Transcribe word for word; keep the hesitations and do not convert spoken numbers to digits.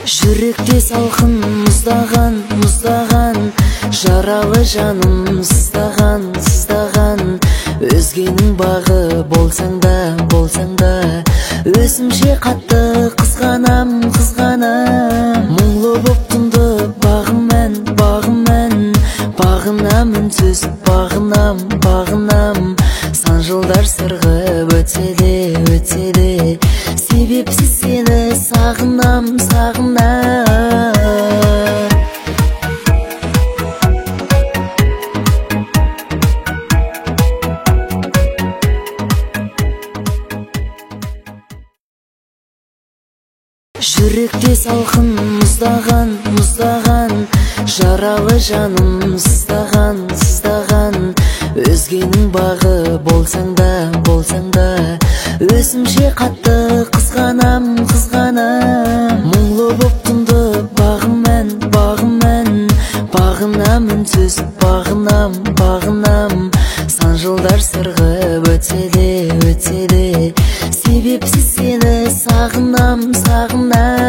Жүректе салқын мұздаған, мұздаған, жаралы жаным сыздаған, сыздаған. Өзгенің бағы болсаң да, болсаң да, өзімше қатты қызғанам, қызғанам. Мұңлы боп тұнды бағым мән, бағым мән, бағынам үнсіз, бағынам, бағынам. Сан жылдар сырғып өтсе де, өтсе де, себепсіз сені сағынам, сағынам. Жүректе салқын мұздаған, мұздаған, жаралы жаным сыздаған, сыздаған. Өзгенің бағы болсаң да, болсаң да, өзімше қатты қызғанам, қызғанам. Мұңлы боп тұнды бағым мән, бағым мән, бағынам үнсіз, бағынам, бағынам. Сан жылдар сырғып өтсе де, өтсе де, себепсіз сені сағынам, сағынам.